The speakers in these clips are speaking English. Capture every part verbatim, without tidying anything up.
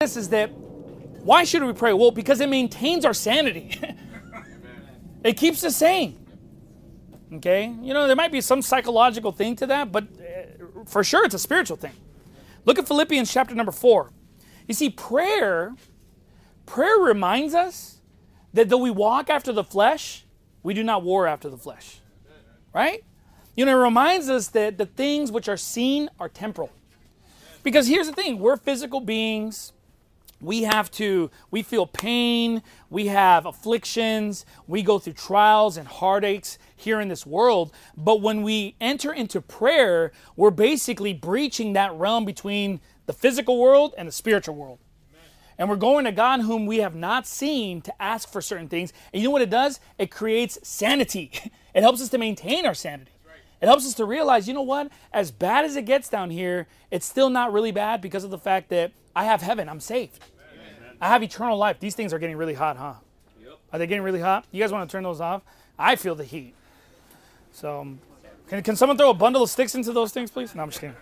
this is that, why should we pray? Well, because it maintains our sanity. It keeps us sane. Okay? You know, there might be some psychological thing to that, but uh, for sure it's a spiritual thing. Look at Philippians chapter number four. You see, prayer, prayer reminds us that though we walk after the flesh, we do not war after the flesh. Right? You know, it reminds us that the things which are seen are temporal. Because here's the thing, we're physical beings. We have to, we feel pain, we have afflictions, we go through trials and heartaches here in this world. But when we enter into prayer, we're basically breaching that realm between the physical world and the spiritual world. Amen. And we're going to God whom we have not seen to ask for certain things. And you know what it does? It creates sanity. It helps us to maintain our sanity. Right. It helps us to realize, you know what? As bad as it gets down here, it's still not really bad because of the fact that I have heaven. I'm saved. Amen. I have eternal life. These things are getting really hot, huh? Yep. Are they getting really hot? You guys want to turn those off? I feel the heat. So, um, can, can someone throw a bundle of sticks into those things, please? No, I'm just kidding.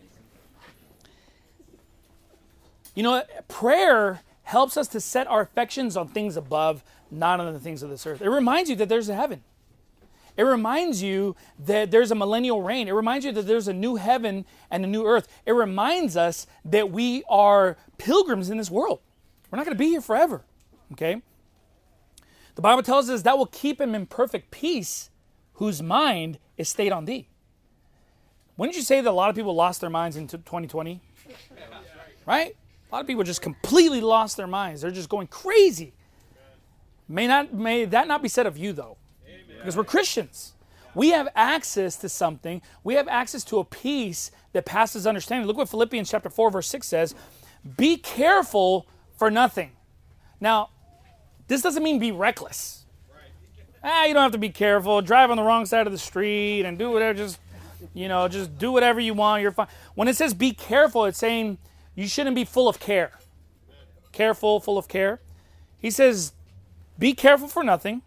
You know, prayer helps us to set our affections on things above, not on the things of this earth. It reminds you that there's a heaven. It reminds you that there's a millennial reign. It reminds you that there's a new heaven and a new earth. It reminds us that we are pilgrims in this world. We're not going to be here forever. Okay? The Bible tells us that will keep him in perfect peace, whose mind is stayed on thee. Wouldn't you say that a lot of people lost their minds in twenty twenty? Right? A lot of people just completely lost their minds. They're just going crazy. May not, may that not be said of you, though. Because we're Christians. We have access to something. We have access to a peace that passes understanding. Look what Philippians chapter four, verse six says. Be careful for nothing. Now, this doesn't mean be reckless. Ah, you don't have to be careful. Drive on the wrong side of the street and do whatever. Just, you know, just do whatever you want. You're fine. When it says be careful, it's saying you shouldn't be full of care. Careful, full of care. He says, be careful for nothing.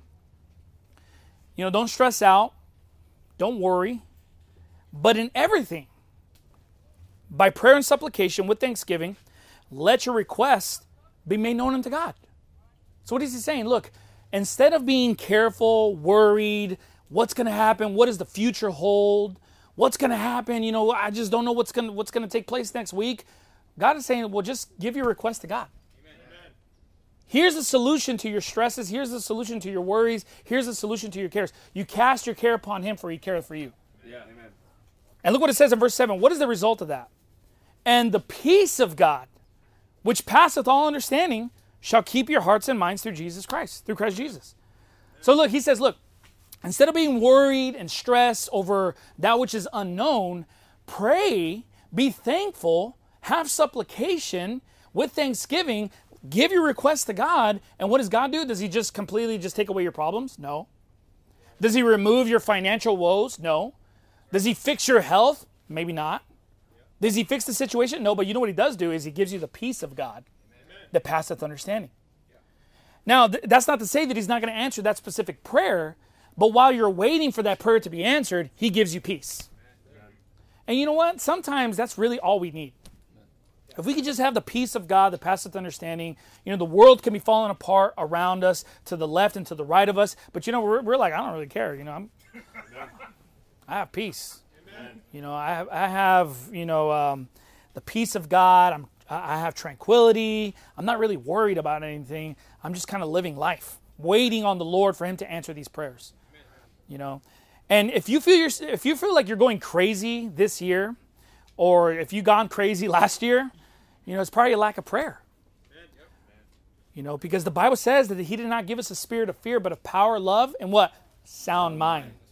You know, don't stress out. Don't worry. But in everything, by prayer and supplication with thanksgiving, let your requests be made known unto God. So what is he saying? Look, instead of being careful, worried, what's going to happen? What does the future hold? What's going to happen? You know, I just don't know what's going to, what's going to take place next week. God is saying, well, just give your request to God. Amen. Here's the solution to your stresses. Here's the solution to your worries. Here's the solution to your cares. You cast your care upon him, for he careth for you. Yeah. Amen. And look what it says in verse seven. What is the result of that? And the peace of God, which passeth all understanding, shall keep your hearts and minds through Jesus Christ, through Christ Jesus. So look, he says, look, instead of being worried and stressed over that which is unknown, pray, be thankful, have supplication with thanksgiving, give your request to God. And what does God do? Does he just completely just take away your problems? No. Does he remove your financial woes? No. Does he fix your health? Maybe not. Does he fix the situation? No, but you know what he does do is he gives you the peace of God that passeth understanding. Now, th- that's not to say that he's not going to answer that specific prayer, but while you're waiting for that prayer to be answered, he gives you peace. And you know what? Sometimes that's really all we need. If we could just have the peace of God that passeth understanding, you know, the world can be falling apart around us, to the left and to the right of us, but you know, we're, we're like, I don't really care, you know, I'm, I have peace. Amen. You know, I have, I have, you know, um, the peace of God. I'm, I have tranquility. I'm not really worried about anything. I'm just kind of living life, waiting on the Lord for him to answer these prayers. Amen. You know, and if you feel you're, if you feel like you're going crazy this year, or if you've gone crazy last year, you know, it's probably a lack of prayer. Amen. Yep. You know, because the Bible says that he did not give us a spirit of fear, but of power, love, and what? Sound mind.